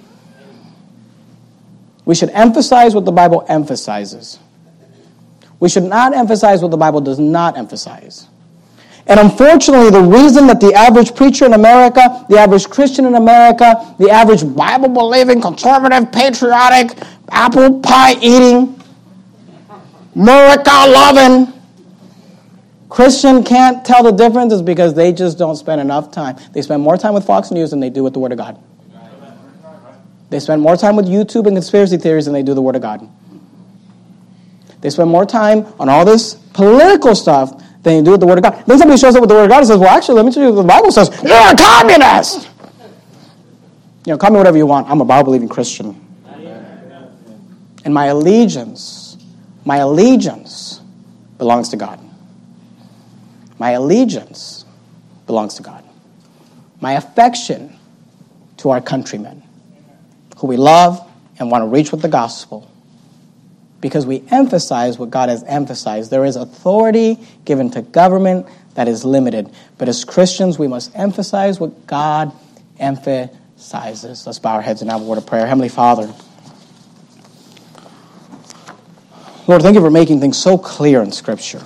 We should emphasize what the Bible emphasizes. We should not emphasize what the Bible does not emphasize. And unfortunately, the reason that the average preacher in America, the average Christian in America, the average Bible-believing, conservative, patriotic, apple pie-eating, America-loving Christian can't tell the difference is because they just don't spend enough time. They spend more time with Fox News than they do with the Word of God. They spend more time with YouTube and conspiracy theories than they do the Word of God. They spend more time on all this political stuff than they do with the Word of God. Then somebody shows up with the Word of God and says, well, actually, let me tell you what the Bible says. You're a communist! You know, call me whatever you want. I'm a Bible-believing Christian. And my allegiance, my allegiance belongs to God. My allegiance belongs to God. My affection to our countrymen, who we love and want to reach with the gospel, because we emphasize what God has emphasized. There is authority given to government that is limited. But as Christians, we must emphasize what God emphasizes. Let's bow our heads and have a word of prayer. Heavenly Father, Lord, thank you for making things so clear in Scripture.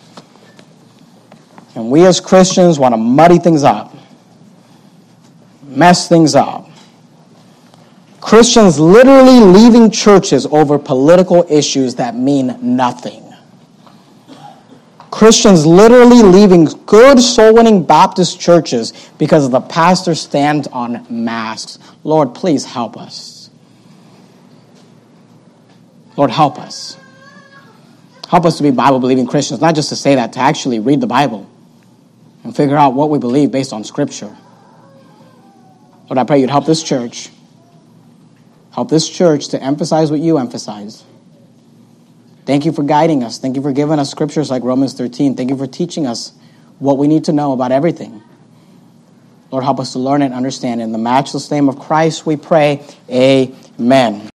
And we as Christians want to muddy things up, mess things up. Christians literally leaving churches over political issues that mean nothing. Christians literally leaving good soul-winning Baptist churches because the pastor stands on masks. Lord, please help us. Lord, help us. Help us to be Bible-believing Christians, not just to say that, to actually read the Bible and figure out what we believe based on Scripture. Lord, I pray you'd help this church. Help this church to emphasize what you emphasize. Thank you for guiding us. Thank you for giving us scriptures like Romans thirteen. Thank you for teaching us what we need to know about everything. Lord, help us to learn and understand. In the matchless name of Christ we pray, amen.